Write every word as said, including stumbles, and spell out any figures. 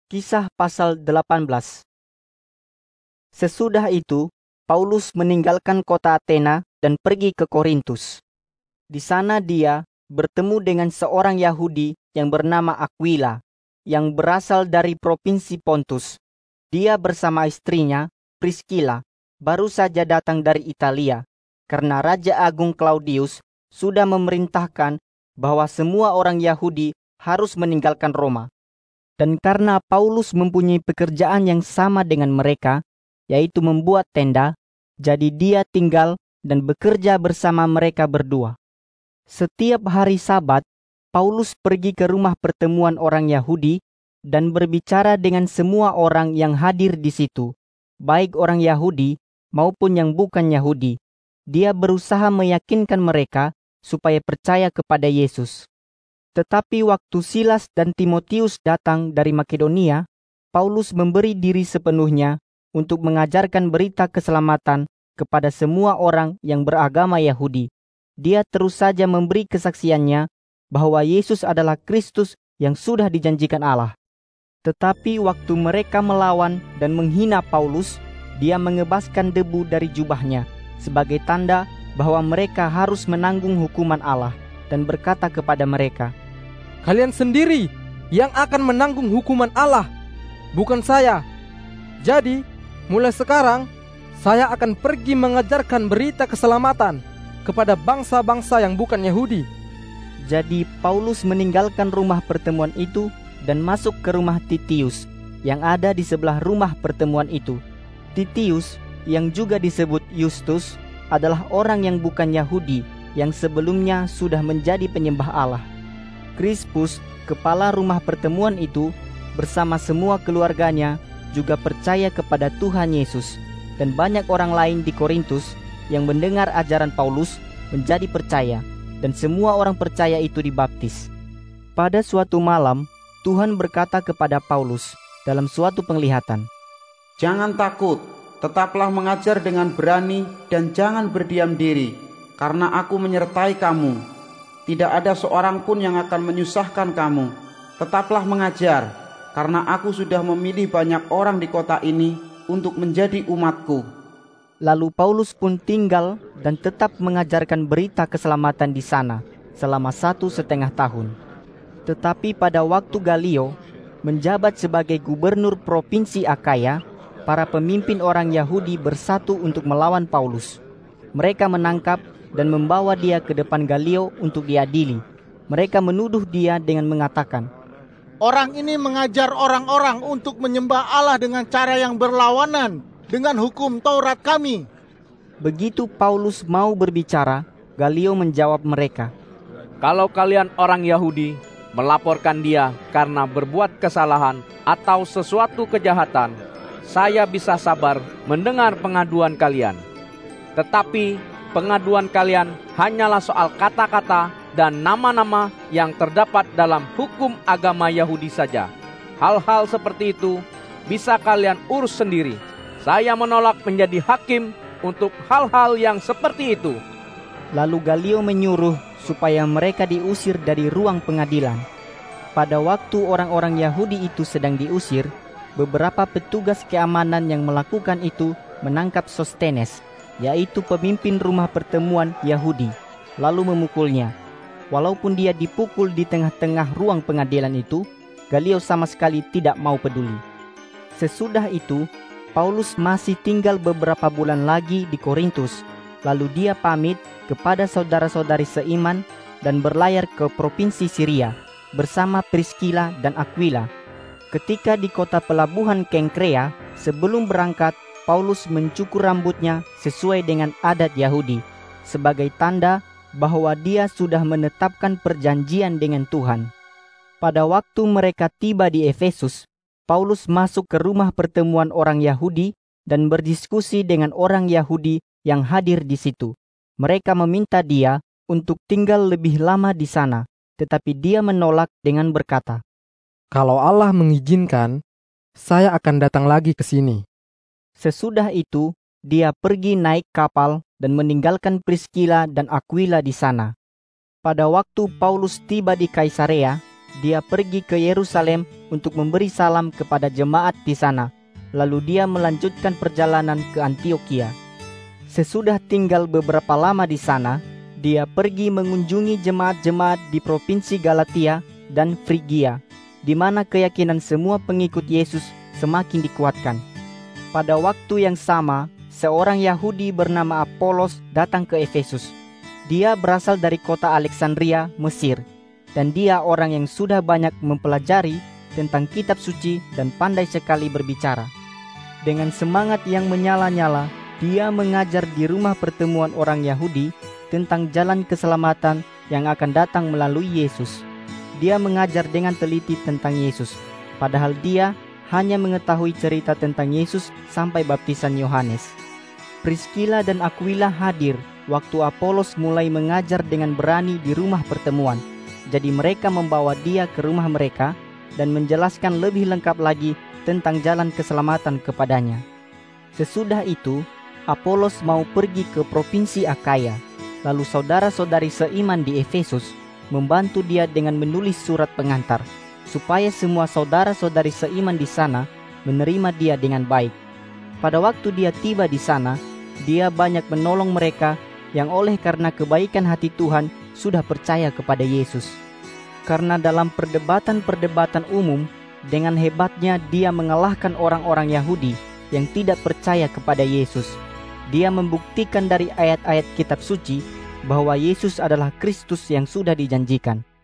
Kisah pasal delapan belas. Sesudah itu, Paulus meninggalkan kota Athena dan pergi ke Korintus. Di sana dia bertemu dengan seorang Yahudi yang bernama Aquila, yang berasal dari provinsi Pontus. Dia bersama istrinya, Priscilla, baru saja datang dari Italia, karena Raja Agung Claudius sudah memerintahkan bahwa semua orang Yahudi harus meninggalkan Roma. Dan karena Paulus mempunyai pekerjaan yang sama dengan mereka, yaitu membuat tenda, jadi dia tinggal dan bekerja bersama mereka berdua. Setiap hari Sabat, Paulus pergi ke rumah pertemuan orang Yahudi dan berbicara dengan semua orang yang hadir di situ, baik orang Yahudi maupun yang bukan Yahudi. Dia berusaha meyakinkan mereka supaya percaya kepada Yesus. Tetapi waktu Silas dan Timotius datang dari Makedonia, Paulus memberi diri sepenuhnya untuk mengajarkan berita keselamatan kepada semua orang yang beragama Yahudi. Dia terus saja memberi kesaksiannya bahwa Yesus adalah Kristus yang sudah dijanjikan Allah. Tetapi waktu mereka melawan dan menghina Paulus, dia mengebaskan debu dari jubahnya sebagai tanda bahwa mereka harus menanggung hukuman Allah, dan berkata kepada mereka, "Kalian sendiri yang akan menanggung hukuman Allah, bukan saya. Jadi, mulai sekarang, saya akan pergi mengajarkan berita keselamatan kepada bangsa-bangsa yang bukan Yahudi." Jadi Paulus meninggalkan rumah pertemuan itu dan masuk ke rumah Titius yang ada di sebelah rumah pertemuan itu. Titius, yang juga disebut Justus, adalah orang yang bukan Yahudi yang sebelumnya sudah menjadi penyembah Allah. Krispus, kepala rumah pertemuan itu, bersama semua keluarganya juga percaya kepada Tuhan Yesus, dan banyak orang lain di Korintus yang mendengar ajaran Paulus menjadi percaya, dan semua orang percaya itu dibaptis. Pada suatu malam, Tuhan berkata kepada Paulus dalam suatu penglihatan, "Jangan takut, tetaplah mengajar dengan berani dan jangan berdiam diri, karena aku menyertai kamu. Tidak ada seorang pun yang akan menyusahkan kamu. Tetaplah mengajar, karena aku sudah memilih banyak orang di kota ini untuk menjadi umatku." Lalu Paulus pun tinggal dan tetap mengajarkan berita keselamatan di sana selama satu setengah tahun. Tetapi pada waktu Galio menjabat sebagai gubernur provinsi Akaya, para pemimpin orang Yahudi bersatu untuk melawan Paulus. Mereka menangkap dan membawa dia ke depan Galio untuk diadili. Mereka menuduh dia dengan mengatakan, "Orang ini mengajar orang-orang untuk menyembah Allah dengan cara yang berlawanan dengan hukum Taurat kami." Begitu Paulus mau berbicara, Galio menjawab mereka, "Kalau kalian orang Yahudi melaporkan dia karena berbuat kesalahan atau sesuatu kejahatan, saya bisa sabar mendengar pengaduan kalian. Tetapi pengaduan kalian hanyalah soal kata-kata dan nama-nama yang terdapat dalam hukum agama Yahudi saja. Hal-hal seperti itu bisa kalian urus sendiri. Saya menolak menjadi hakim untuk hal-hal yang seperti itu." Lalu Galio menyuruh supaya mereka diusir dari ruang pengadilan. Pada waktu orang-orang Yahudi itu sedang diusir, beberapa petugas keamanan yang melakukan itu menangkap Sostenes, yaitu pemimpin rumah pertemuan Yahudi, lalu memukulnya. Walaupun dia dipukul di tengah-tengah ruang pengadilan itu, Galio sama sekali tidak mau peduli. Sesudah itu, Paulus masih tinggal beberapa bulan lagi di Korintus, lalu dia pamit kepada saudara-saudari seiman dan berlayar ke provinsi Syria bersama Priscilla dan Aquila. Ketika di kota pelabuhan Kengkrea, sebelum berangkat, Paulus mencukur rambutnya sesuai dengan adat Yahudi, sebagai tanda bahwa dia sudah menetapkan perjanjian dengan Tuhan. Pada waktu mereka tiba di Efesus, Paulus masuk ke rumah pertemuan orang Yahudi dan berdiskusi dengan orang Yahudi yang hadir di situ. Mereka meminta dia untuk tinggal lebih lama di sana, tetapi dia menolak dengan berkata, "Kalau Allah mengizinkan, saya akan datang lagi ke sini." Sesudah itu, dia pergi naik kapal dan meninggalkan Priscilla dan Aquila di sana. Pada waktu Paulus tiba di Kaisarea, dia pergi ke Yerusalem untuk memberi salam kepada jemaat di sana. Lalu dia melanjutkan perjalanan ke Antiokhia. Sesudah tinggal beberapa lama di sana, dia pergi mengunjungi jemaat-jemaat di provinsi Galatia dan Frigia, di mana keyakinan semua pengikut Yesus semakin dikuatkan. Pada waktu yang sama, seorang Yahudi bernama Apolos datang ke Efesus. Dia berasal dari kota Alexandria, Mesir, dan dia orang yang sudah banyak mempelajari tentang kitab suci dan pandai sekali berbicara. Dengan semangat yang menyala-nyala, dia mengajar di rumah pertemuan orang Yahudi tentang jalan keselamatan yang akan datang melalui Yesus. Dia mengajar dengan teliti tentang Yesus, padahal dia hanya mengetahui cerita tentang Yesus sampai baptisan Yohanes. Priscilla dan Aquila hadir waktu Apolos mulai mengajar dengan berani di rumah pertemuan. Jadi mereka membawa dia ke rumah mereka dan menjelaskan lebih lengkap lagi tentang jalan keselamatan kepadanya. Sesudah itu, Apolos mau pergi ke provinsi Akaya. Lalu saudara-saudari seiman di Efesus membantu dia dengan menulis surat pengantar, supaya semua saudara-saudari seiman di sana menerima dia dengan baik. Pada waktu dia tiba di sana, dia banyak menolong mereka yang oleh karena kebaikan hati Tuhan sudah percaya kepada Yesus. Karena dalam perdebatan-perdebatan umum, dengan hebatnya dia mengalahkan orang-orang Yahudi yang tidak percaya kepada Yesus. Dia membuktikan dari ayat-ayat kitab suci bahwa Yesus adalah Kristus yang sudah dijanjikan.